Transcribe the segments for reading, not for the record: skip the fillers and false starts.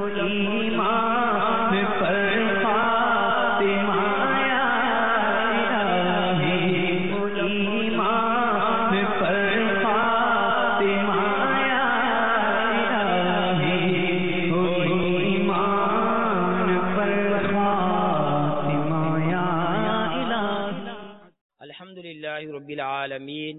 ایمان پر خاتمہ یا الہی، ایمان پر خاتمہ یا الہی، ایمان پر خاتمہ یا الہی۔ الحمدللہ رب العالمین،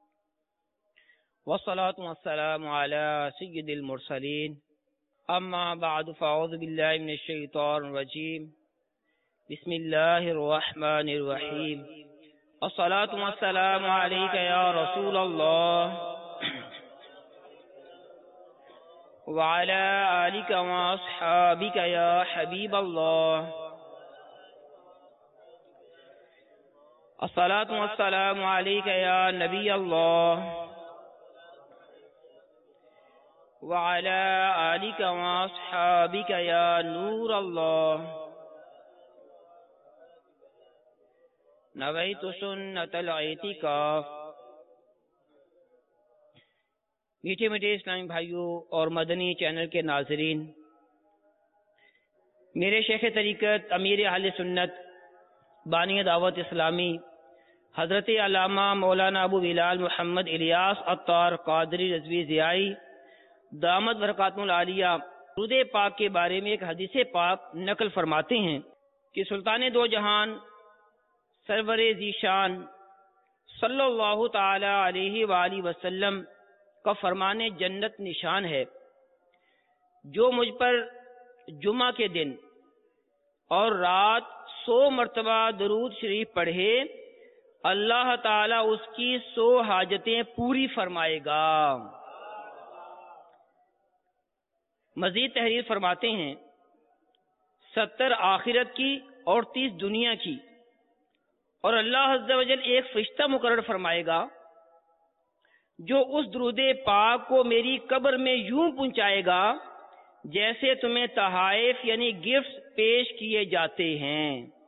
والصلاة والسلام على سید المرسلین، اما بعد فاعوذ باللہ من الشیطان الرجیم، بسم اللہ الرحمن الرحیم، الصلاة والسلام علیک یا رسول اللہ وعلى آلک واصحابک یا حبیب اللہ، الصلاة والسلام علیک یا نبی اللہ وعلى آلك وأصحابك يا نور الله، نويت سنة الاعتكاف۔ میٹھے میٹھے اسلامی بھائیوں اور مدنی چینل کے ناظرین، میرے شیخ طریقت امیر اہل سنت بانی دعوت اسلامی حضرت علامہ مولانا ابو بلال محمد الیاس عطار قادری رضوی ضیائی دامت برکاتہ العالیہ درود پاک کے بارے میں ایک حدیث پاک نقل فرماتے ہیں کہ سلطان دو جہان سرور ذیشان صلی اللہ تعالی علیہ وآلہ وسلم کا فرمان جنت نشان ہے، جو مجھ پر جمعہ کے دن اور رات 100 مرتبہ درود شریف پڑھے، اللہ تعالی اس کی 100 حاجتیں پوری فرمائے گا۔ مزید تحریر فرماتے ہیں 70 آخرت کی اور 30 دنیا کی، اور اللہ عز و جل ایک فرشتہ مقرر فرمائے گا جو اس درود پاک کو میری قبر میں یوں پہنچائے گا جیسے تمہیں تحائف یعنی گفٹ پیش کیے جاتے ہیں۔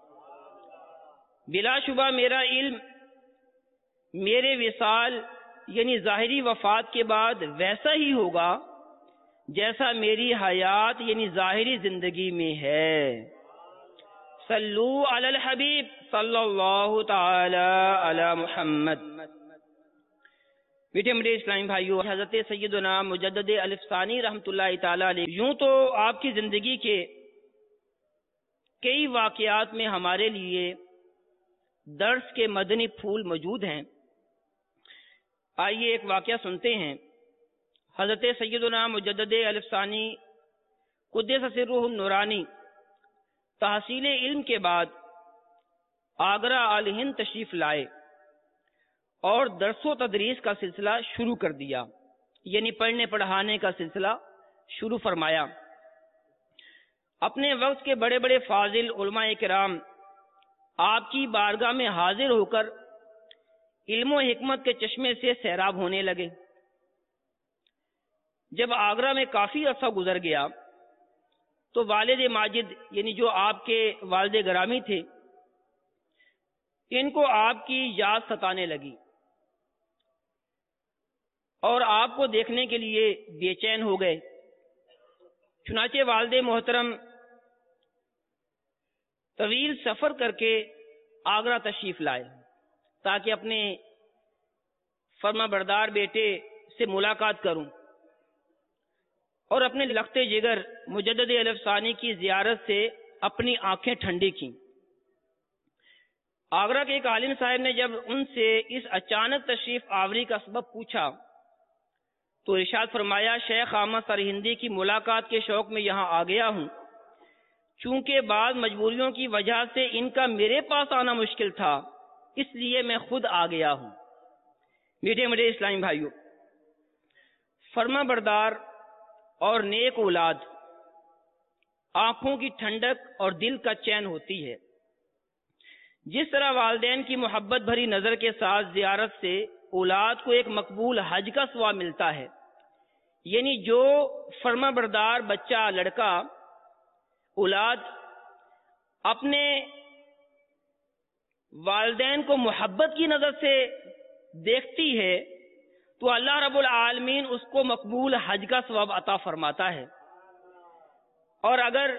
بلا شبہ میرا علم میرے وصال یعنی ظاہری وفات کے بعد ویسا ہی ہوگا جیسا میری حیات یعنی ظاہری زندگی میں ہے۔ صلو علی الحبیب صلی اللہ تعالی علی محمد۔ میٹھے میٹھے اسلامی بھائیو، حضرت سیدنا مجدد الف ثانی رحمۃ اللہ تعالی علیہ، یوں تو آپ کی زندگی کے کئی واقعات میں ہمارے لیے درس کے مدنی پھول موجود ہیں۔ آئیے ایک واقعہ سنتے ہیں۔ حضرت سیدنا مجدد الف ثانی قدس سرہ النورانی تحصیل علم کے بعد آگرہ آل ہند تشریف لائے اور درس و تدریس کا سلسلہ شروع کر دیا، یعنی پڑھنے پڑھانے کا سلسلہ شروع فرمایا۔ اپنے وقت کے بڑے بڑے فاضل علماء کرام آپ کی بارگاہ میں حاضر ہو کر علم و حکمت کے چشمے سے سیراب ہونے لگے۔ جب آگرہ میں کافی عرصہ گزر گیا تو والد ماجد یعنی جو آپ کے والد گرامی تھے، ان کو آپ کی یاد ستانے لگی اور آپ کو دیکھنے کے لیے بے چین ہو گئے۔ چنانچہ والد محترم طویل سفر کر کے آگرہ تشریف لائے تاکہ اپنے فرما بردار بیٹے سے ملاقات کروں، اور اپنے لخت جگر مجدد الف ثانی کی زیارت سے اپنی آنکھیں ٹھنڈی کی۔ آگرہ کے ایک عالم صاحب نے جب ان سے اس اچانک تشریف آوری کا سبب پوچھا تو ارشاد فرمایا، شیخ احمد سرہندی کی ملاقات کے شوق میں یہاں آ گیا ہوں، چونکہ بعض مجبوریوں کی وجہ سے ان کا میرے پاس آنا مشکل تھا، اس لیے میں خود آ گیا ہوں۔ میٹھے میٹھے اسلامی بھائیوں، فرما بردار اور نیک اولاد آنکھوں کی ٹھنڈک اور دل کا چین ہوتی ہے۔ جس طرح والدین کی محبت بھری نظر کے ساتھ زیارت سے اولاد کو ایک مقبول حج کا ثواب ملتا ہے، یعنی جو فرما بردار بچہ لڑکا اولاد اپنے والدین کو محبت کی نظر سے دیکھتی ہے تو اللہ رب العالمین اس کو مقبول حج کا ثواب عطا فرماتا ہے، اور اگر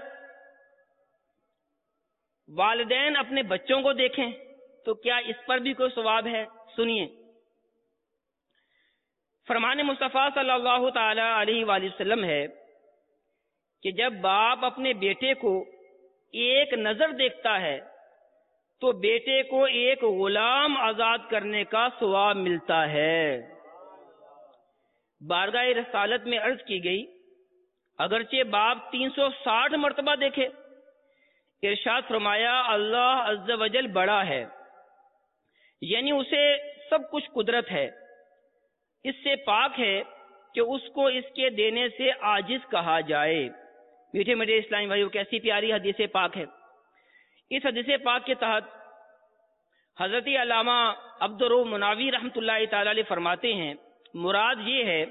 والدین اپنے بچوں کو دیکھیں تو کیا اس پر بھی کوئی ثواب ہے؟ سنیے، فرمان مصطفیٰ صلی اللہ تعالی علیہ وآلہ وسلم ہے کہ جب باپ اپنے بیٹے کو ایک نظر دیکھتا ہے تو بیٹے کو ایک غلام آزاد کرنے کا ثواب ملتا ہے۔ بارگاہ رسالت میں عرض کی گئی، اگرچہ باپ 360 مرتبہ دیکھے، ارشاد فرمایا اللہ عز و جل بڑا ہے، یعنی اسے سب کچھ قدرت ہے، اس سے پاک ہے کہ اس کو اس کے دینے سے عاجز کہا جائے۔ میٹھے میٹھے اسلامی بھائیوں، کیسی پیاری حدیث پاک ہے۔ اس حدیث پاک کے تحت حضرت علامہ عبدالرؤف مناوی رحمۃ اللہ تعالی علیہ فرماتے ہیں، مراد یہ ہے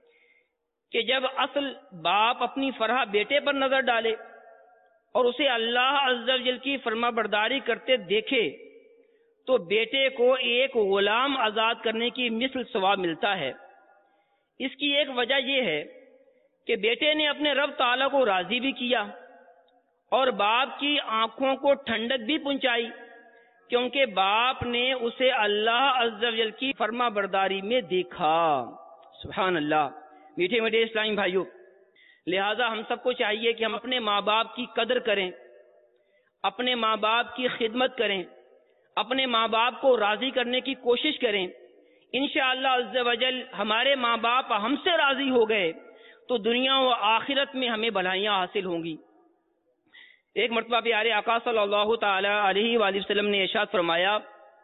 کہ جب اصل باپ اپنی فرح بیٹے پر نظر ڈالے اور اسے اللہ عز و جل کی فرما برداری کرتے دیکھے تو بیٹے کو ایک غلام آزاد کرنے کی مثل ثواب ملتا ہے۔ اس کی ایک وجہ یہ ہے کہ بیٹے نے اپنے رب تعالیٰ کو راضی بھی کیا اور باپ کی آنکھوں کو ٹھنڈک بھی پہنچائی، کیونکہ باپ نے اسے اللہ عز و جل کی فرما برداری میں دیکھا۔ سبحان اللہ۔ میٹھے میٹھے اسلامی بھائیوں، لہذا ہم سب کو چاہیے کہ ہم اپنے ماں باپ کی قدر کریں، اپنے ماں باپ کی خدمت کریں، اپنے ماں باپ کو راضی کرنے کی کوشش کریں۔ انشاءاللہ عز و جل ہمارے ماں باپ ہم سے راضی ہو گئے تو دنیا و آخرت میں ہمیں بھلائیاں حاصل ہوں گی۔ ایک مرتبہ پیارے آقا صلی اللہ تعالی علیہ وآلہ وسلم نے ارشاد فرمایا،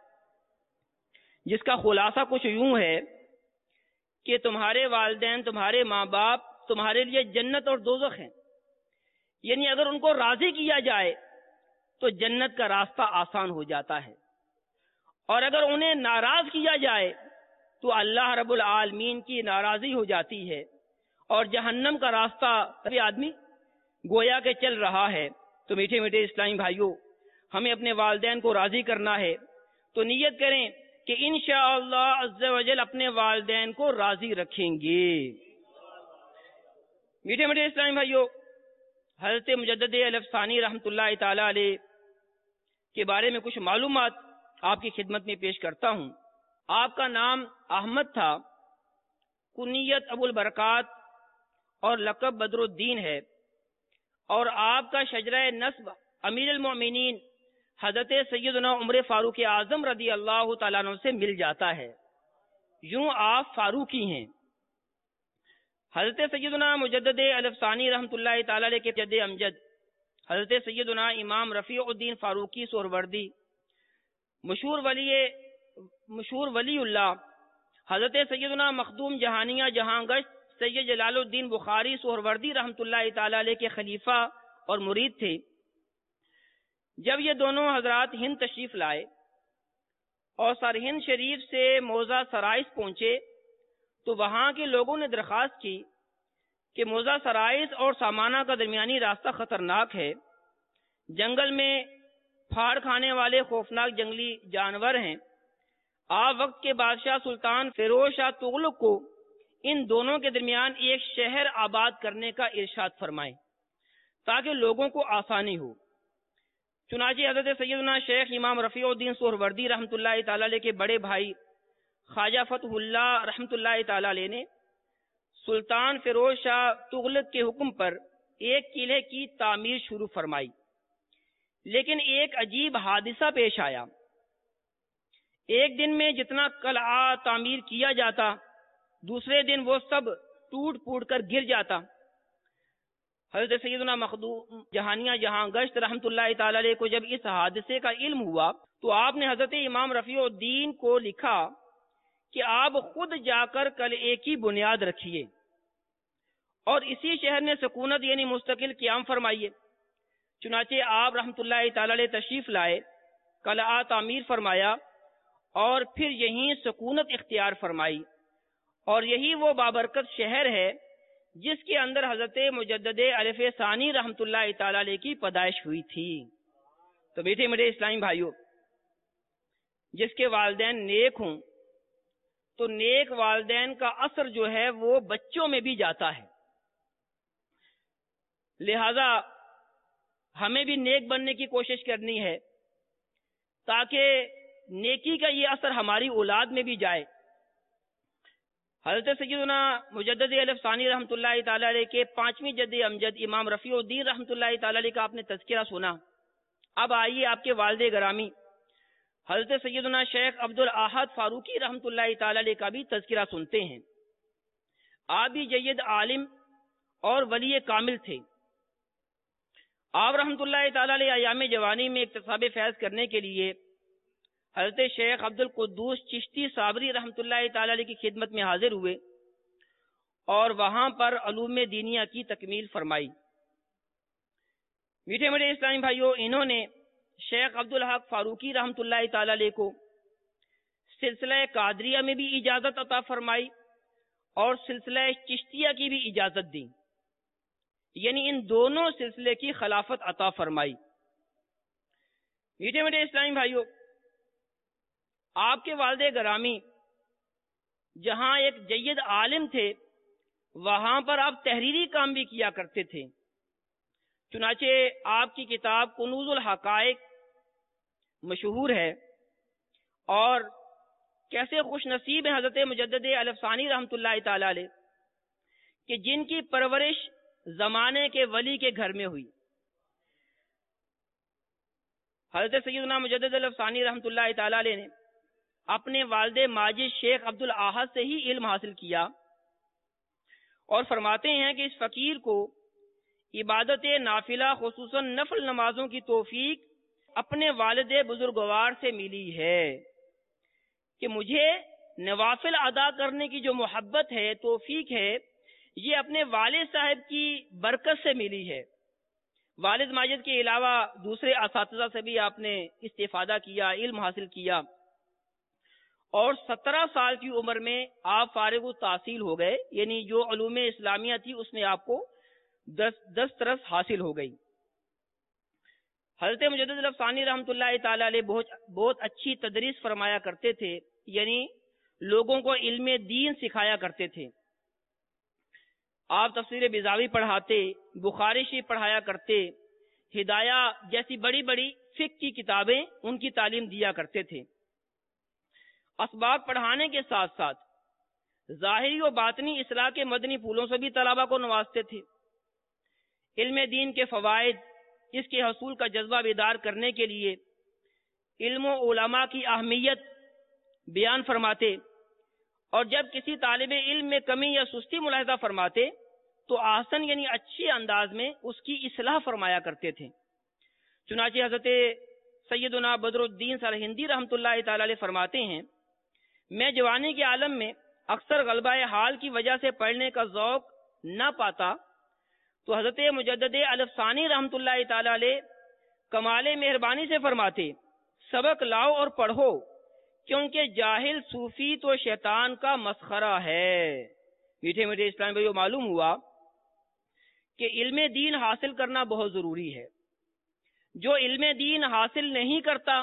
جس کا خلاصہ کچھ یوں ہے کہ تمہارے والدین، تمہارے ماں باپ تمہارے لیے جنت اور دوزخ ہیں، یعنی اگر ان کو راضی کیا جائے تو جنت کا راستہ آسان ہو جاتا ہے، اور اگر انہیں ناراض کیا جائے تو اللہ رب العالمین کی ناراضی ہو جاتی ہے اور جہنم کا راستہ ابھی آدمی گویا کہ چل رہا ہے۔ تو میٹھے میٹھے اسلامی بھائیوں، ہمیں اپنے والدین کو راضی کرنا ہے تو نیت کریں کہ انشاءاللہ عز و جل اپنے والدین کو راضی رکھیں گے۔ میٹھے میٹھے اسلامی بھائیوں، حضرت مجدد الافسانی رحمۃ اللہ تعالی علیہ کے بارے میں کچھ معلومات آپ کی خدمت میں پیش کرتا ہوں۔ آپ کا نام احمد تھا، کنیت ابو البرکات اور لقب بدر الدین ہے، اور آپ کا شجرہ نسب امیر المؤمنین حضرت سیدنا عمر فاروق اعظم رضی اللہ تعالیٰ عنہ سے مل جاتا ہے، یوں آپ فاروقی ہیں۔ حضرت سیدنا مجدد الافسانی رحمۃ اللہ تعالی علیہ کے جد امجد حضرت سیدنا امام رفیع الدین فاروقی سہروردی، مشہور ولی اللہ حضرت سیدنا مخدوم جہانیہ جہاں گشت سید جلال الدین بخاری سہروردی رحمۃ اللہ تعالی علیہ کے خلیفہ اور مرید تھے۔ جب یہ دونوں حضرات ہند تشریف لائے اور سرہند شریف سے موضع سرائس پہنچے تو وہاں کے لوگوں نے درخواست کی کہ موضع سرائس اور سامانہ کا درمیانی راستہ خطرناک ہے، جنگل میں پھاڑ کھانے والے خوفناک جنگلی جانور ہیں، آپ وقت کے بادشاہ سلطان فیروز شاہ تغلق کو ان دونوں کے درمیان ایک شہر آباد کرنے کا ارشاد فرمائیں تاکہ لوگوں کو آسانی ہو۔ چنانچہ حضرت سیدنا شیخ امام رفیع الدین سہروردی رحمۃ اللہ تعالی علیہ کے بڑے بھائی خواجہ فتح اللہ رحمۃ اللہ تعالی علیہ نے سلطان فیروز شاہ تغلق کے حکم پر ایک قلعے کی تعمیر شروع فرمائی، لیکن ایک عجیب حادثہ پیش آیا۔ ایک دن میں جتنا قلعہ تعمیر کیا جاتا، دوسرے دن وہ سب ٹوٹ پھوٹ کر گر جاتا۔ حضرت سیدنا مخدوم جہانیہ جہاں گشت رحمۃ اللہ تعالی علیہ کو جب اس حادثے کا علم ہوا تو آپ نے حضرت امام رفیع الدین کو لکھا کہ آپ خود جا کر قلعے کی بنیاد رکھیے اور اسی شہر میں سکونت یعنی مستقل قیام فرمائیے۔ چنانچہ آپ رحمۃ اللہ تعالی علیہ تشریف لائے، قلعہ تعمیر فرمایا اور پھر یہیں سکونت اختیار فرمائی، اور یہی وہ بابرکت شہر ہے جس کے اندر حضرت مجدد الف ثانی رحمۃ اللہ تعالی علیہ کی پیدائش ہوئی تھی۔ تو میٹھے میٹھے اسلامی بھائیوں، جس کے والدین نیک ہوں تو نیک والدین کا اثر جو ہے وہ بچوں میں بھی جاتا ہے۔ لہذا ہمیں بھی نیک بننے کی کوشش کرنی ہے تاکہ نیکی کا یہ اثر ہماری اولاد میں بھی جائے. حضرت سیدنا مجدد الف ثانی رحمۃ اللہ تعالی علیہ کے 5ویں جد امجد امام رفیع الدین رحمۃ اللہ تعالی علیہ کا آپ نے تذکرہ سنا. اب آئیے آپ کے والد گرامی حضرت سیدنا شیخ عبد الاحد فاروقی رحمۃ اللہ تعالی علیہ کا بھی تذکرہ سنتے ہیں. آپ بھی جید عالم اور ولی کامل تھے. آپ رحمۃ اللہ تعالی علیہ ایام جوانی میں اکتساب فیض کرنے کے لیے حضرت شیخ عبد القدوس چشتی صابری رحمۃ اللہ تعالی علیہ کی خدمت میں حاضر ہوئے اور وہاں پر علوم دینیہ کی تکمیل فرمائی. میٹھے میٹھے اسلامی بھائیوں، انہوں نے شیخ عبد الحق فاروقی رحمۃ اللہ تعالی علیہ کو سلسلہ قادریہ میں بھی اجازت عطا فرمائی اور سلسلہ چشتیہ کی بھی اجازت دی، یعنی ان دونوں سلسلے کی خلافت عطا فرمائی. میٹھے میٹھے اسلامی بھائیوں، آپ کے والد گرامی جہاں ایک جید عالم تھے وہاں پر آپ تحریری کام بھی کیا کرتے تھے. چنانچہ آپ کی کتاب کنوز الحقائق مشہور ہے، اور کیسے خوش نصیب ہیں حضرت مجدد الف ثانی رحمۃ اللہ تعالی علیہ کہ جن کی پرورش زمانے کے ولی کے گھر میں ہوئی. حضرت سیدنا مجدد الف ثانی رحمۃ اللہ تعالی علیہ نے اپنے والد ماجد شیخ عبد الاحد سے ہی علم حاصل کیا، اور فرماتے ہیں کہ اس فقیر کو عبادت نافلہ خصوصاً نفل نمازوں کی توفیق اپنے والد بزرگوار سے ملی ہے، کہ مجھے نوافل ادا کرنے کی جو محبت ہے، توفیق ہے، یہ اپنے والد صاحب کی برکت سے ملی ہے. والد ماجد کے علاوہ دوسرے اساتذہ سے بھی آپ نے استفادہ کیا، علم حاصل کیا، اور 17 سال کی عمر میں آپ فارغ التحصیل ہو گئے، یعنی جو علوم اسلامیہ تھی اس میں آپ کو دسترس حاصل ہو گئی. حضرت مجدد الف ثانی رحمۃ اللہ تعالی علیہ بہت اچھی تدریس فرمایا کرتے تھے، یعنی لوگوں کو علم دین سکھایا کرتے تھے. آپ تفسیر بیضاوی پڑھاتے، بخاری شریف پڑھایا کرتے، ہدایہ جیسی بڑی بڑی فقہ کی کتابیں ان کی تعلیم دیا کرتے تھے. اسباق پڑھانے کے ساتھ ساتھ ظاہری و باطنی اصلاح کے مدنی پھولوں سے بھی طلبہ کو نوازتے تھے. علم دین کے فوائد، اس کے حصول کا جذبہ بیدار کرنے کے لیے علم و علماء کی اہمیت بیان فرماتے، اور جب کسی طالب علم میں کمی یا سستی ملاحظہ فرماتے تو آسن یعنی اچھے انداز میں اس کی اصلاح فرمایا کرتے تھے. چنانچہ حضرت سیدنا بدر الدین سرہندی رحمۃ اللہ تعالی علیہ فرماتے ہیں، میں جوانی کے عالم میں اکثر غلبہ حال کی وجہ سے پڑھنے کا ذوق نہ پاتا تو حضرت مجدد الف ثانی رحمۃ اللہ تعالی علیہ کمال مہربانی سے فرماتے، سبق لاؤ اور پڑھو، کیونکہ جاہل صوفی تو شیطان کا مسخرہ ہے. میٹھے میٹھے اسلام بھائیو، معلوم ہوا کہ علم دین حاصل کرنا بہت ضروری ہے. جو علم دین حاصل نہیں کرتا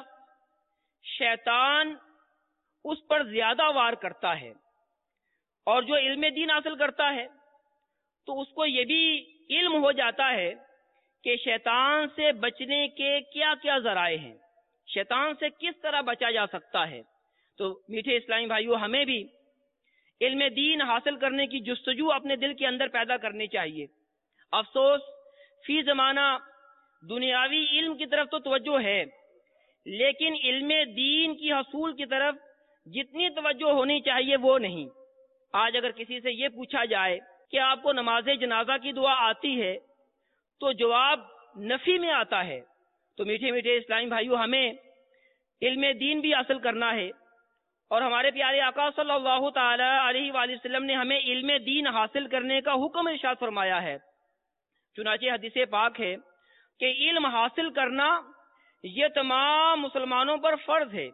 شیطان اس پر زیادہ وار کرتا ہے، اور جو علم دین حاصل کرتا ہے تو اس کو یہ بھی علم ہو جاتا ہے کہ شیطان سے بچنے کے کیا کیا ذرائع ہیں، شیطان سے کس طرح بچا جا سکتا ہے. تو میٹھے اسلامی بھائیوں، ہمیں بھی علم دین حاصل کرنے کی جستجو اپنے دل کے اندر پیدا کرنی چاہیے. افسوس فی زمانہ دنیاوی علم کی طرف تو توجہ ہے، لیکن علم دین کی حصول کی طرف جتنی توجہ ہونی چاہیے وہ نہیں. آج اگر کسی سے یہ پوچھا جائے کہ آپ کو نماز جنازہ کی دعا آتی ہے تو جواب نفی میں آتا ہے. تو میٹھے میٹھے اسلامی بھائیوں، ہمیں علم دین بھی حاصل کرنا ہے، اور ہمارے پیارے آقا صلی اللہ تعالی علیہ وآلہ وسلم نے ہمیں علم دین حاصل کرنے کا حکم ارشاد فرمایا ہے. چنانچہ حدیث پاک ہے کہ علم حاصل کرنا یہ تمام مسلمانوں پر فرض ہے،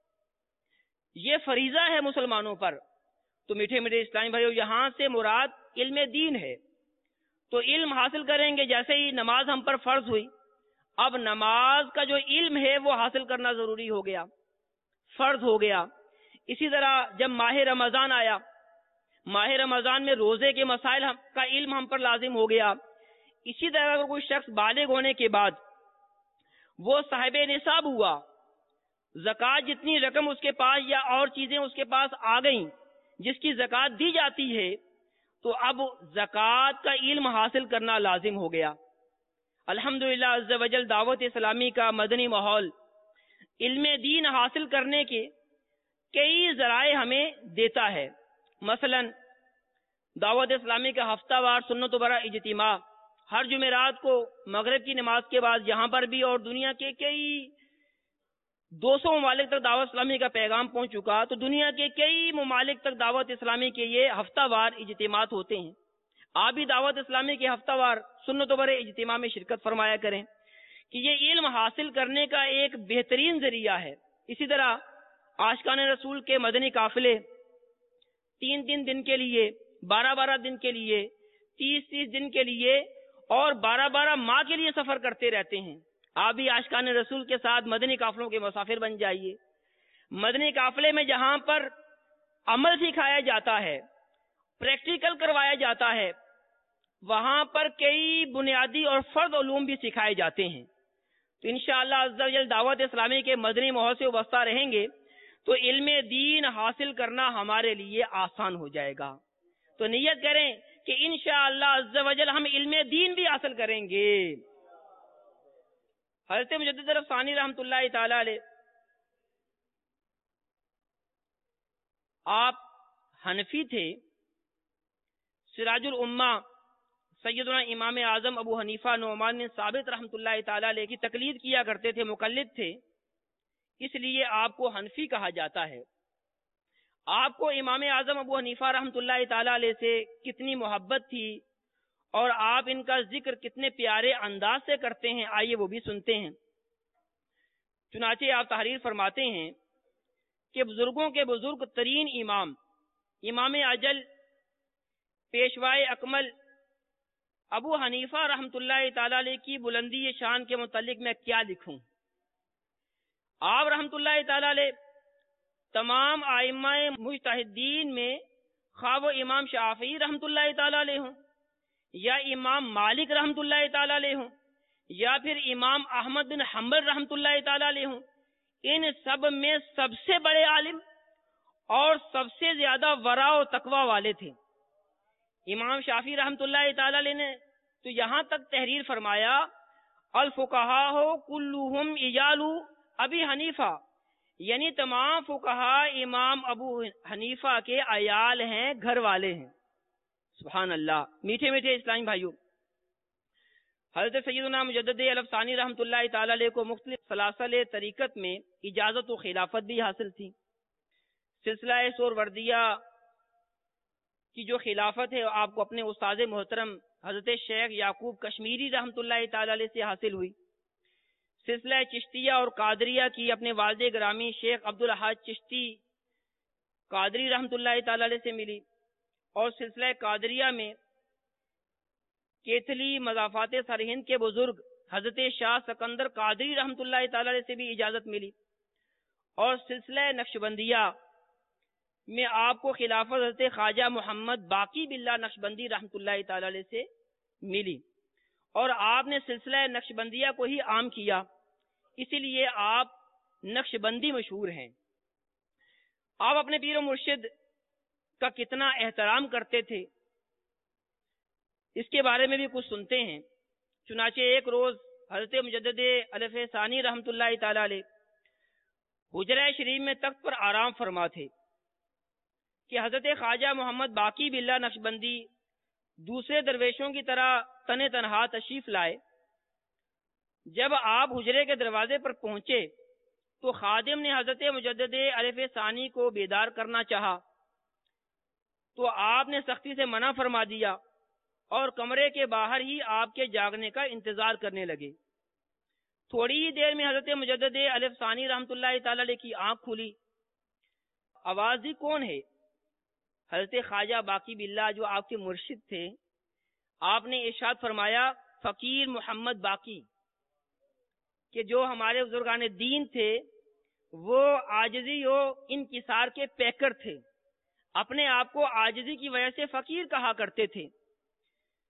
یہ فریضہ ہے مسلمانوں پر. تو میٹھے میٹھے اسلامی بھائیو، یہاں سے مراد علم دین ہے. تو علم حاصل کریں گے، جیسے ہی نماز ہم پر فرض ہوئی، اب نماز کا جو علم ہے وہ حاصل کرنا ضروری ہو گیا، فرض ہو گیا. اسی طرح جب ماہ رمضان آیا، ماہ رمضان میں روزے کے مسائل کا علم ہم پر لازم ہو گیا. اسی طرح اگر کوئی شخص بالغ ہونے کے بعد وہ صاحب نصاب ہوا، زکوٰۃ جتنی رقم اس کے پاس یا اور چیزیں اس کے پاس آ گئیں جس کی زکوٰۃ دی جاتی ہے، تو اب زکوٰۃ کا علم حاصل کرنا لازم ہو گیا۔ الحمدللہ عز و جل دعوت اسلامی کا مدنی ماحول علم دین حاصل کرنے کے کئی ذرائع ہمیں دیتا ہے۔ مثلا دعوت اسلامی کا ہفتہ وار سنت و برا اجتماع ہر جمعرات کو مغرب کی نماز کے بعد یہاں پر بھی، اور دنیا کے کئی 200 ممالک تک دعوت اسلامی کا پیغام پہنچ چکا، تو دنیا کے کئی ممالک تک دعوت اسلامی کے یہ ہفتہ وار اجتماعات ہوتے ہیں۔ آپ بھی دعوت اسلامی کے ہفتہ وار سنت و برے اجتماع میں شرکت فرمایا کریں کہ یہ علم حاصل کرنے کا ایک بہترین ذریعہ ہے۔ اسی طرح عاشقان رسول کے مدنی قافلے 3 دن کے لیے، 12 دن کے لیے، 30 دن کے لیے اور 12 ماہ کے لیے سفر کرتے رہتے ہیں۔ آپ بھی عاشقان رسول کے ساتھ مدنی قافلوں کے مسافر بن جائیے۔ مدنی قافلے میں جہاں پر عمل سکھایا جاتا ہے، پریکٹیکل کروایا جاتا ہے، وہاں پر کئی بنیادی اور فرض علوم بھی سکھائے جاتے ہیں۔ تو انشاءاللہ عز و جل دعوت اسلامی کے مدنی ماحول سے وابستہ رہیں گے تو علم دین حاصل کرنا ہمارے لیے آسان ہو جائے گا۔ تو نیت کریں کہ انشاءاللہ عز و جل ہم علم دین بھی حاصل کریں گے۔ حضرت مجدد الف ثانی رحمۃ اللہ تعالی علیہ، آپ حنفی تھے۔ سراج الامہ سیدنا امام اعظم ابو حنیفہ نعمان بن ثابت رحمۃ اللہ تعالی علیہ کی تقلید کیا کرتے تھے، مقلد تھے، اس لیے آپ کو حنفی کہا جاتا ہے۔ آپ کو امام اعظم ابو حنیفہ رحمۃ اللہ تعالی علیہ سے کتنی محبت تھی اور آپ ان کا ذکر کتنے پیارے انداز سے کرتے ہیں، آئیے وہ بھی سنتے ہیں۔ چنانچہ آپ تحریر فرماتے ہیں کہ بزرگوں کے بزرگ ترین امام اجل پیشوائے اکمل ابو حنیفہ رحمۃ اللہ تعالی علیہ کی بلندی شان کے متعلق میں کیا لکھوں۔ آپ رحمۃ اللہ تعالی علیہ تمام ائمہ مجتہدین میں، خواہ وہ امام شافعی رحمۃ اللہ تعالی علیہ ہوں یا امام مالک رحمۃ اللہ تعالی علیہ ہوں یا پھر امام احمد بن حنبل رحمۃ اللہ تعالی علیہ ہوں، ان سب میں سب سے بڑے عالم اور سب سے زیادہ ورع و تقوی والے تھے۔ امام شافعی رحمۃ اللہ تعالی علیہ نے تو یہاں تک تحریر فرمایا، الفقہاء کلہم عیال ابی حنیفہ، یعنی تمام فقہا امام ابو حنیفہ کے عیال ہیں، گھر والے ہیں۔ سبحان اللہ۔ میٹھے میٹھے اسلامی بھائیوں، حضرت سیدنا مجدد الف ثانی رحمۃ اللہ تعالی علیہ کو مختلف سلاسل طریقت میں اجازت و خلافت بھی حاصل تھی۔ سلسلہ سہروردیہ کی جو خلافت ہے آپ کو اپنے استاد محترم حضرت شیخ یعقوب کشمیری رحمۃ اللہ تعالی علیہ سے حاصل ہوئی۔ سلسلہ چشتیہ اور قادریہ کی اپنے والد گرامی شیخ عبدالاحد چشتی قادری رحمۃ اللہ تعالی علیہ سے ملی، اور سلسلہ قادریہ میں کیتھلی مضافات سرہند کے بزرگ حضرت شاہ سکندر قادری رحمۃ اللہ تعالی علیہ سے بھی اجازت ملی، اور سلسلہ نقشبندیہ میں آپ کو خلافت حضرت خواجہ محمد باقی باللہ نقشبندی رحمۃ اللہ تعالی علیہ سے ملی، اور آپ نے سلسلہ نقشبندیہ کو ہی عام کیا، اسی لیے آپ نقشبندی مشہور ہیں۔ آپ اپنے پیر و مرشد کا کتنا احترام کرتے تھے، اس کے بارے میں بھی کچھ سنتے ہیں۔ چنانچہ ایک روز حضرت مجدد الف ثانی رحمۃ اللہ تعالی علیہ حجرہ شریف میں تخت پر آرام فرما تھے کہ حضرت خواجہ محمد باقی باللہ نقشبندی دوسرے درویشوں کی طرح تن تنہا تشریف لائے۔ جب آپ حجرے کے دروازے پر پہنچے تو خادم نے حضرت مجدد الف ثانی کو بیدار کرنا چاہا، تو آپ نے سختی سے منع فرما دیا اور کمرے کے باہر ہی آپ کے جاگنے کا انتظار کرنے لگے۔ تھوڑی ہی دیر میں حضرت مجدد الف ثانی رحمۃ اللہ تعالی علیہ کی آنکھ کھلی۔ آواز دی کون ہے؟ حضرت خواجہ باقی باللہ جو آپ کے مرشد تھے، آپ نے ارشاد فرمایا فقیر محمد باقی، کہ جو ہمارے بزرگان دین تھے وہ عاجزی و انکسار کے پیکر تھے، اپنے آپ کو عاجزی کی وجہ سے فقیر کہا کرتے تھے۔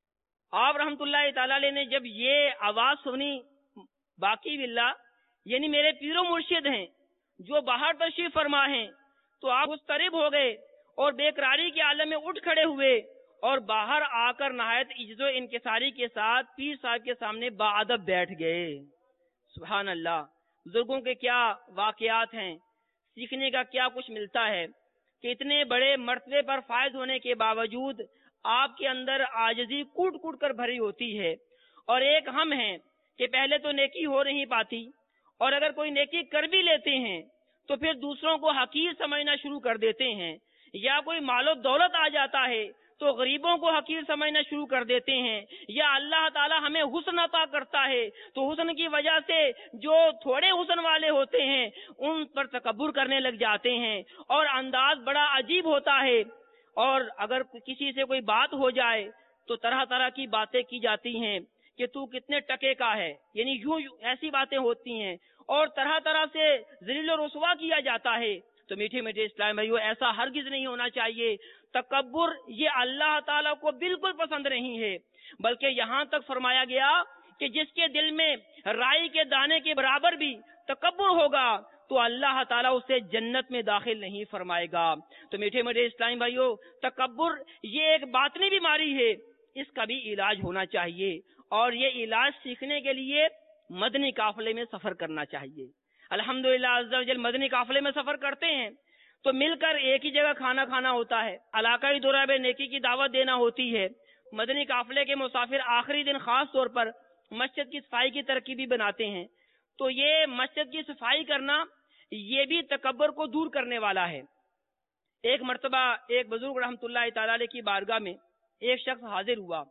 آپ رحمت اللہ تعالی علیہ نے جب یہ آواز سنی، باقی باللہ یعنی میرے پیر و مرشد ہیں جو باہر تشریف فرما ہیں، تو آپ مضطرب ہو گئے اور بے قراری کے عالم میں اٹھ کھڑے ہوئے اور باہر آ کر نہایت عجز و انکساری کے ساتھ پیر صاحب کے سامنے باادب بیٹھ گئے۔ سبحان اللہ، بزرگوں کے کیا واقعات ہیں، سیکھنے کا کیا کچھ ملتا ہے کہ اتنے بڑے مرتبے پر فائز ہونے کے باوجود آپ کے اندر عاجزی کوٹ کوٹ کر بھری ہوتی ہے۔ اور ایک ہم ہیں کہ پہلے تو نیکی ہو نہیں پاتی، اور اگر کوئی نیکی کر بھی لیتے ہیں تو پھر دوسروں کو حقیر سمجھنا شروع کر دیتے ہیں، یا کوئی مال و دولت آ جاتا ہے تو غریبوں کو حقیر سمجھنا شروع کر دیتے ہیں، یا اللہ تعالی ہمیں حسن عطا کرتا ہے تو حسن کی وجہ سے جو تھوڑے حسن والے ہوتے ہیں ان پر تکبر کرنے لگ جاتے ہیں، اور انداز بڑا عجیب ہوتا ہے، اور اگر کسی سے کوئی بات ہو جائے تو طرح طرح کی باتیں کی جاتی ہیں کہ تو کتنے ٹکے کا ہے، یعنی یوں ایسی باتیں ہوتی ہیں، اور طرح طرح سے ذلیل و رسوا کیا جاتا ہے۔ تو میٹھے میٹھے اسلام بھائیو، ایسا ہرگز نہیں ہونا چاہیے۔ تکبر یہ اللہ تعالیٰ کو بالکل پسند نہیں ہے، بلکہ یہاں تک فرمایا گیا کہ جس کے دل میں رائی کے دانے کے برابر بھی تکبر ہوگا تو اللہ تعالیٰ اسے جنت میں داخل نہیں فرمائے گا۔ تو میٹھے میٹھے اسلامی بھائیو، تکبر یہ ایک باطنی بیماری ہے، اس کا بھی علاج ہونا چاہیے، اور یہ علاج سیکھنے کے لیے مدنی قافلے میں سفر کرنا چاہیے۔ الحمدللہ عز و جل مدنی قافلے میں سفر کرتے ہیں تو مل کر ایک ہی جگہ کھانا کھانا ہوتا ہے، علاقائی دورہ بے نیکی کی دعوت دینا ہوتی ہے۔ مدنی قافلے کے مسافر آخری دن خاص طور پر مسجد کی صفائی کی ترکیبی بناتے ہیں، تو یہ مسجد کی صفائی کرنا یہ بھی تکبر کو دور کرنے والا ہے۔ ایک مرتبہ ایک بزرگ رحمت اللہ تعالی علیہ کی بارگاہ میں ایک شخص حاضر ہوا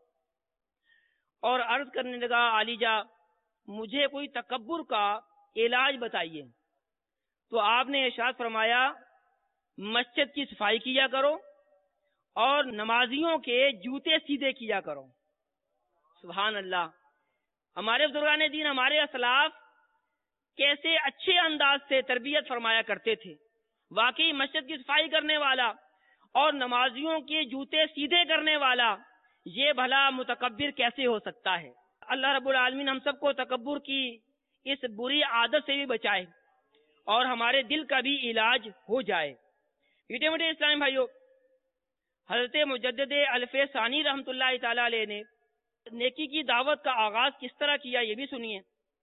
اور عرض کرنے لگا، عالی جا مجھے کوئی تکبر کا علاج بتائیے۔ تو آپ نے ارشاد فرمایا، مسجد کی صفائی کیا کرو اور نمازیوں کے جوتے سیدھے کیا کرو۔ سبحان اللہ، ہمارے بزرگان دین، ہمارے اسلاف کیسے اچھے انداز سے تربیت فرمایا کرتے تھے۔ واقعی مسجد کی صفائی کرنے والا اور نمازیوں کے جوتے سیدھے کرنے والا، یہ بھلا متکبر کیسے ہو سکتا ہے؟ اللہ رب العالمین ہم سب کو تکبر کی اس بری عادت سے بھی بچائے اور ہمارے دل کا بھی علاج ہو جائے۔ میٹھے میٹھے اسلام بھائیو، حضرت مجدد الف ثانی رحمت اللہ تعالی علیہ نے نیکی کی دعوت کا آغاز کس طرح کیا، یہ بھی سنیے۔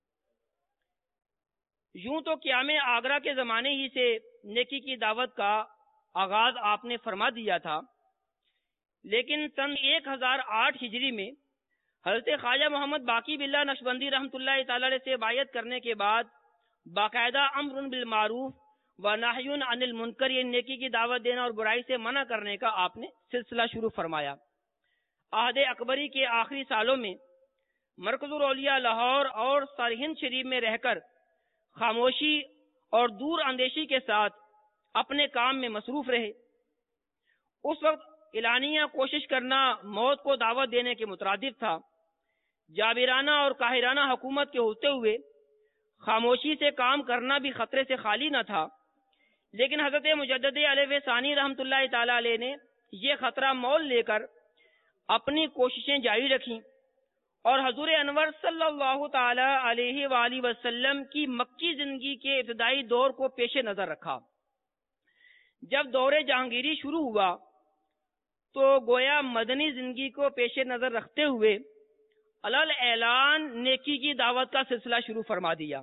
یوں تو قیام آگرہ کے زمانے ہی سے نیکی کی دعوت کا آغاز آپ نے فرما دیا تھا، لیکن سن 1008 ہجری میں حضرت خواجہ محمد باقی باللہ نقشبندی رحمت اللہ تعالی علیہ سے بیعت کرنے کے بعد باقاعدہ امر بالمعروف و نہی عن المنکر، یہ نیکی کی دعوت دینا اور برائی سے منع کرنے کا آپ نے سلسلہ شروع فرمایا۔ عہد اکبری کے آخری سالوں میں مرکز الاولیاء لاہور اور سرہند شریف میں رہ کر خاموشی اور دور اندیشی کے ساتھ اپنے کام میں مصروف رہے۔ اس وقت اعلانیہ کوشش کرنا موت کو دعوت دینے کے مترادف تھا۔ جابرانہ اور قاہرانہ حکومت کے ہوتے ہوئے خاموشی سے کام کرنا بھی خطرے سے خالی نہ تھا، لیکن حضرت مجدد الف ثانی رحمت اللہ تعالی علیہ نے یہ خطرہ مول لے کر اپنی کوششیں جاری رکھیں اور حضور انور صلی اللہ تعالی علیہ وآلہ وسلم کی مکی زندگی کے ابتدائی دور کو پیش نظر رکھا۔ جب دور جہانگیری شروع ہوا تو گویا مدنی زندگی کو پیش نظر رکھتے ہوئے علل اعلان نیکی کی دعوت کا سلسلہ شروع فرما دیا۔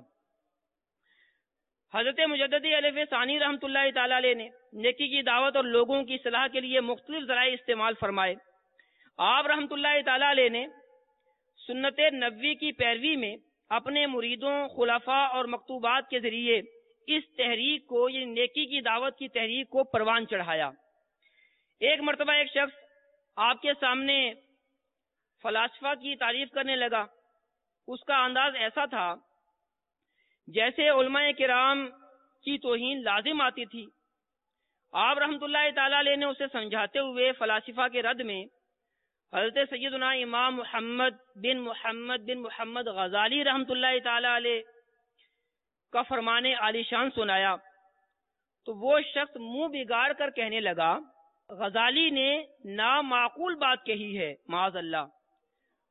حضرت مجدد الف ثانی رحمت اللہ تعالی علیہ نے نیکی کی دعوت اور لوگوں کی اصلاح کے لیے مختلف ذرائع استعمال فرمائے۔ آپ رحمت اللہ تعالی علیہ نے سنت نبوی کی پیروی میں اپنے مریدوں، خلفاء اور مکتوبات کے ذریعے اس تحریک کو، یہ نیکی کی دعوت کی تحریک کو پروان چڑھایا۔ ایک مرتبہ ایک شخص آپ کے سامنے فلاسفہ کی تعریف کرنے لگا۔ اس کا انداز ایسا تھا جیسے علماء کرام کی توہین لازم آتی تھی۔ آپ رحمت اللہ تعالی علیہ نے اسے سمجھاتے ہوئے فلاسفہ کے رد میں حضرت سیدنا امام محمد بن محمد غزالی رحمت اللہ تعالی علیہ کا فرمان عالی شان سنایا تو وہ شخص منہ بگاڑ کر کہنے لگا، غزالی نے نامعقول بات کہی ہے، معاذ اللہ۔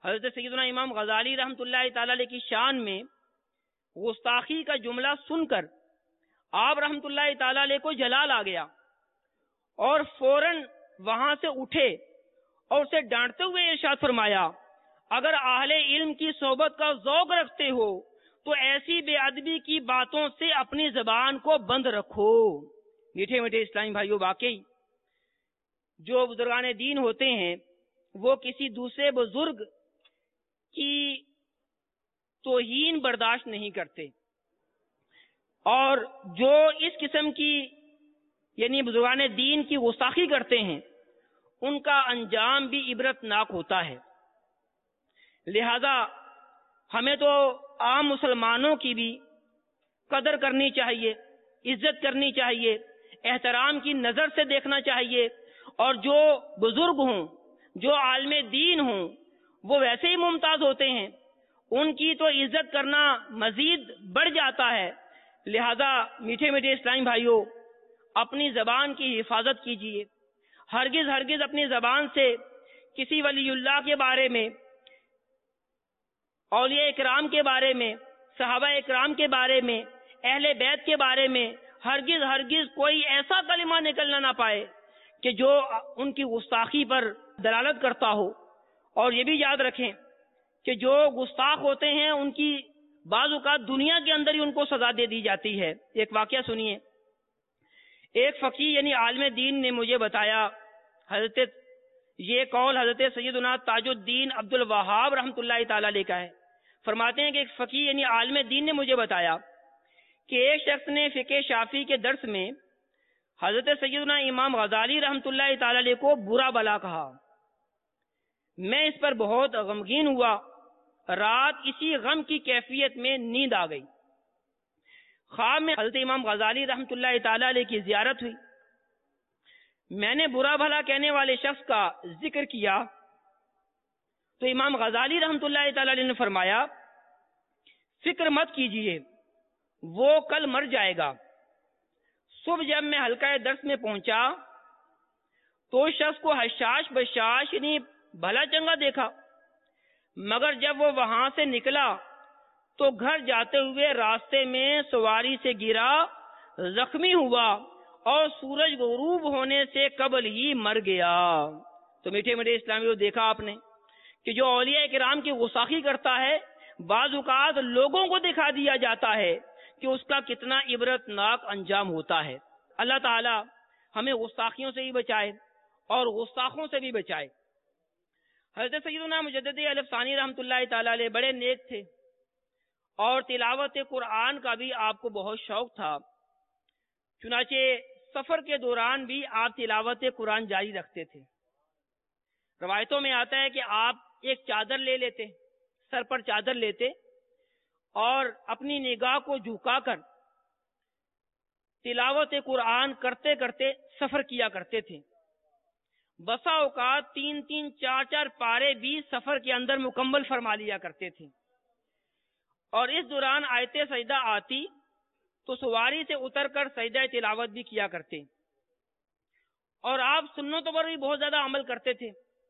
حضرت سیدنا امام غزالی رحمۃ اللہ تعالی علیہ کی شان میں گستاخی کا جملہ سن کر آپ رحمۃ اللہ تعالی علیہ کو جلال آ گیا اور فوراً وہاں سے اٹھے اور اسے ڈانٹتے ہوئے ارشاد فرمایا، اگر اہل علم کی صحبت کا ذوق رکھتے ہو تو ایسی بے ادبی کی باتوں سے اپنی زبان کو بند رکھو۔ میٹھے میٹھے اسلامی بھائیوں، واقعی جو بزرگان دین ہوتے ہیں وہ کسی دوسرے بزرگ کی توہین برداشت نہیں کرتے، اور جو اس قسم کی یعنی بزرگان دین کی گستاخی کرتے ہیں ان کا انجام بھی عبرتناک ہوتا ہے۔ لہذا ہمیں تو عام مسلمانوں کی بھی قدر کرنی چاہیے، عزت کرنی چاہیے، احترام کی نظر سے دیکھنا چاہیے، اور جو بزرگ ہوں، جو عالم دین ہوں، وہ ویسے ہی ممتاز ہوتے ہیں، ان کی تو عزت کرنا مزید بڑھ جاتا ہے۔ لہذا میٹھے میٹھے اسلامی بھائیوں، اپنی زبان کی حفاظت کیجیے، ہرگز ہرگز اپنی زبان سے کسی ولی اللہ کے بارے میں، اولیاء اکرام کے بارے میں، صحابہ اکرام کے بارے میں، اہل بیت کے بارے میں ہرگز ہرگز کوئی ایسا کلمہ نکلنا نہ پائے کہ جو ان کی گستاخی پر دلالت کرتا ہو۔ اور یہ بھی یاد رکھیں کہ جو گستاخ ہوتے ہیں ان کی بعض اوقات دنیا کے اندر ہی ان کو سزا دے دی جاتی ہے۔ ایک واقعہ سنیے، ایک فقیہ یعنی عالم دین نے مجھے بتایا، یہ قول حضرت سیدنا تاج الدین عبد الوہاب رحمۃ اللہ تعالی علیہ کا ہے۔ فرماتے ہیں کہ ایک فقیہ یعنی عالم دین نے مجھے بتایا کہ ایک شخص نے فقہ شافعی کے درس میں حضرت سیدنا امام غزالی رحمۃ اللہ تعالی علیہ کو برا بلا کہا۔ میں اس پر بہت غمگین ہوا، رات اسی غم کی کیفیت میں نیند آ گئی۔ خواب میں حضرت امام غزالی رحمۃ اللہ تعالی علیہ کی زیارت ہوئی۔ میں نے برا بھلا کہنے والے شخص کا ذکر کیا تو امام غزالی رحمۃ اللہ تعالی علیہ نے فرمایا، فکر مت کیجیے، وہ کل مر جائے گا۔ صبح جب میں حلقہ درس میں پہنچا تو اس شخص کو حشاش بشاش یعنی بھلا چنگا دیکھا، مگر جب وہ وہاں سے نکلا تو گھر جاتے ہوئے راستے میں سواری سے گرا، زخمی ہوا اور سورج غروب ہونے سے قبل ہی مر گیا۔ تو میٹھے میٹھے اسلامیوں، دیکھا آپ نے کہ جو اولیاء کرام کی گستاخی کرتا ہے بعض اوقات لوگوں کو دکھا دیا جاتا ہے کہ اس کا کتنا عبرتناک انجام ہوتا ہے۔ اللہ تعالی ہمیں گستاخیوں سے ہی بچائے اور گستاخوں سے بھی بچائے۔ حضرت سیدنا مجدد الف ثانی رحمۃ اللہ تعالی علیہ بڑے نیک تھے اور تلاوت قرآن کا بھی آپ کو بہت شوق تھا، چنانچہ سفر کے دوران بھی آپ تلاوت قرآن جاری رکھتے تھے۔ روایتوں میں آتا ہے کہ آپ ایک چادر لے لیتے، سر پر چادر لیتے اور اپنی نگاہ کو جھکا کر تلاوت قرآن کرتے کرتے سفر کیا کرتے تھے۔ بسا اوقات 3-3 4-4 پارے بھی سفر کے اندر مکمل فرما لیا کرتے تھے، اور اس دوران آیت سجدہ آتی تو سواری سے اتر کر سجدہ تلاوت بھی کیا کرتے، اور آپ سنتوں پر بھی بہت زیادہ عمل کرتے تھے۔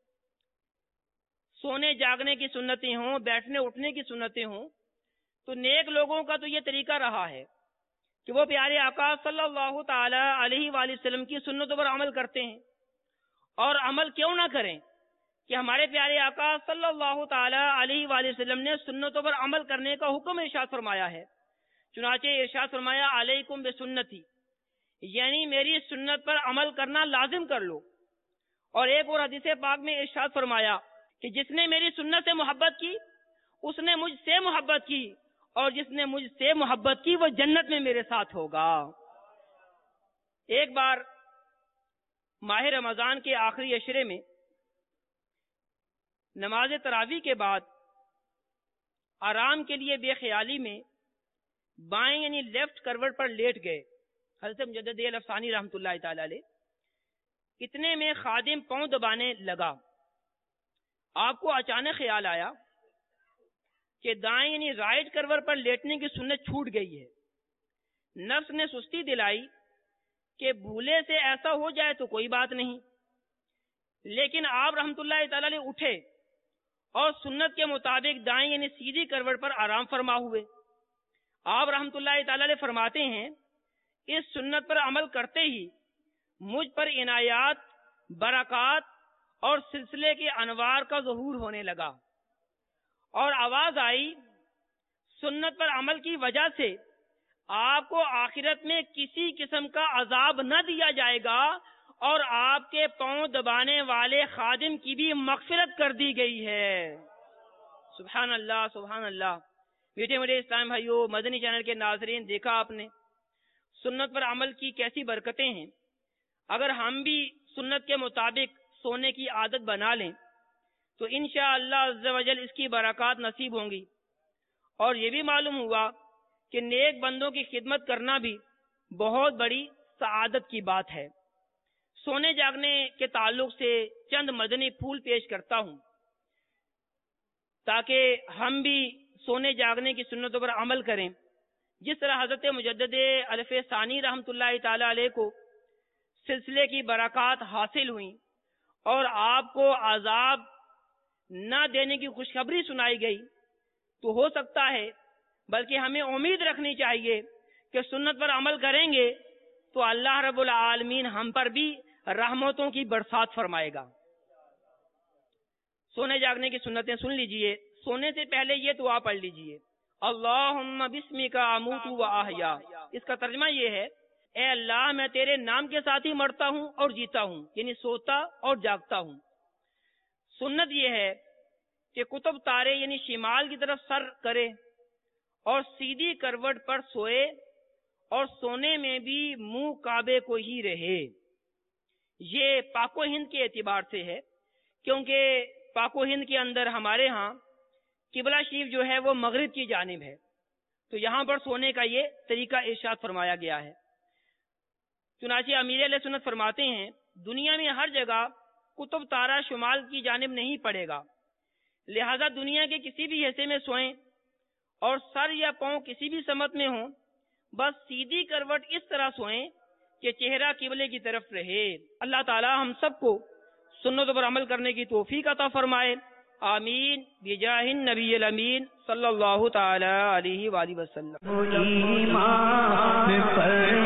سونے جاگنے کی سنتیں ہوں، بیٹھنے اٹھنے کی سنتیں ہوں، تو نیک لوگوں کا تو یہ طریقہ رہا ہے کہ وہ پیارے آقا صلی اللہ تعالی علیہ وآلہ وسلم کی سنتوں پر عمل کرتے ہیں، اور عمل کیوں نہ کریں کہ ہمارے پیارے آقا صلی اللہ تعالی علیہ وآلہ وسلم نے سنتوں پر عمل کرنے کا حکم ارشاد فرمایا ہے۔ چنانچہ ارشاد فرمایا علیکم بسنتی، یعنی میری سنت پر عمل کرنا لازم کر لو۔ اور ایک اور حدیث پاک میں ارشاد فرمایا کہ جس نے میری سنت سے محبت کی اس نے مجھ سے محبت کی، اور جس نے مجھ سے محبت کی وہ جنت میں میرے ساتھ ہوگا۔ ایک بار ماہ رمضان کے آخری عشرے میں نماز تراویح کے بعد آرام کے لیے بے خیالی میں بائیں یعنی لیفٹ کروٹ پر لیٹ گئے حضرت مجدد الف ثانی رحمۃ اللہ تعالی علیہ۔ اتنے میں خادم پاؤں دبانے لگا، آپ کو اچانک خیال آیا کہ دائیں یعنی رائٹ کروٹ پر لیٹنے کی سنت چھوٹ گئی ہے۔ نفس نے سستی دلائی کہ بھولے سے ایسا ہو جائے تو کوئی بات نہیں، لیکن آپ رحمت اللہ تعالی علیہ اٹھے اور سنت کے مطابق دائیں یعنی سیدھی کروٹ پر آرام فرما ہوئے۔ آپ رحمت اللہ تعالی علیہ فرماتے ہیں اس سنت پر عمل کرتے ہی مجھ پر عنایات، برکات اور سلسلے کے انوار کا ظہور ہونے لگا، اور آواز آئی سنت پر عمل کی وجہ سے آپ کو آخرت میں کسی قسم کا عذاب نہ دیا جائے گا، اور آپ کے پاؤں دبانے والے خادم کی بھی مغفرت کر دی گئی ہے۔ سبحان اللہ، سبحان اللہ۔ بیٹے میرے اسلام بھائیو، مدنی چینل کے ناظرین، دیکھا آپ نے سنت پر عمل کی کیسی برکتیں ہیں۔ اگر ہم بھی سنت کے مطابق سونے کی عادت بنا لیں تو انشاءاللہ عز و جل اس کی برکات نصیب ہوں گی۔ اور یہ بھی معلوم ہوا کہ نیک بندوں کی خدمت کرنا بھی بہت بڑی سعادت کی بات ہے۔ سونے جاگنے کے تعلق سے چند مدنی پھول پیش کرتا ہوں تاکہ ہم بھی سونے جاگنے کی سنتوں پر عمل کریں، جس طرح حضرت مجدد الف ثانی رحمت اللہ تعالی علیہ کو سلسلے کی برکات حاصل ہوئیں اور آپ کو عذاب نہ دینے کی خوشخبری سنائی گئی، تو ہو سکتا ہے، بلکہ ہمیں امید رکھنی چاہیے کہ سنت پر عمل کریں گے تو اللہ رب العالمین ہم پر بھی رحمتوں کی برسات فرمائے گا۔ سونے جاگنے کی سنتیں سن لیجئے۔ سونے سے پہلے یہ دعا پڑھ لیجئے، اللہم بسمک اموت و احیا۔ اس کا ترجمہ یہ ہے، اے اللہ میں تیرے نام کے ساتھ ہی مرتا ہوں اور جیتا ہوں، یعنی سوتا اور جاگتا ہوں۔ سنت یہ ہے کہ قطب تارے یعنی شمال کی طرف سر کرے اور سیدھی کروٹ پر سوئے، اور سونے میں بھی منہ کعبے کو ہی رہے۔ یہ پاک و ہند کے اعتبار سے ہے، کیونکہ پاک و ہند کے اندر ہمارے ہاں قبلہ شریف جو ہے وہ مغرب کی جانب ہے، تو یہاں پر سونے کا یہ طریقہ ارشاد فرمایا گیا ہے۔ چنانچہ امیر علیہ سنت فرماتے ہیں دنیا میں ہر جگہ قطب تارہ شمال کی جانب نہیں پڑے گا، لہذا دنیا کے کسی بھی حصے میں سوئیں اور سر یا پاؤں کسی بھی سمت میں ہوں، بس سیدھی کروٹ اس طرح سوئیں کہ چہرہ قبلے کی طرف رہے۔ اللہ تعالی ہم سب کو سنتوں پر عمل کرنے کی توفیق عطا فرمائے، آمین بجاہ النبی الامین صلی اللہ تعالی علیہ وآلہ وسلم۔ ایمان پر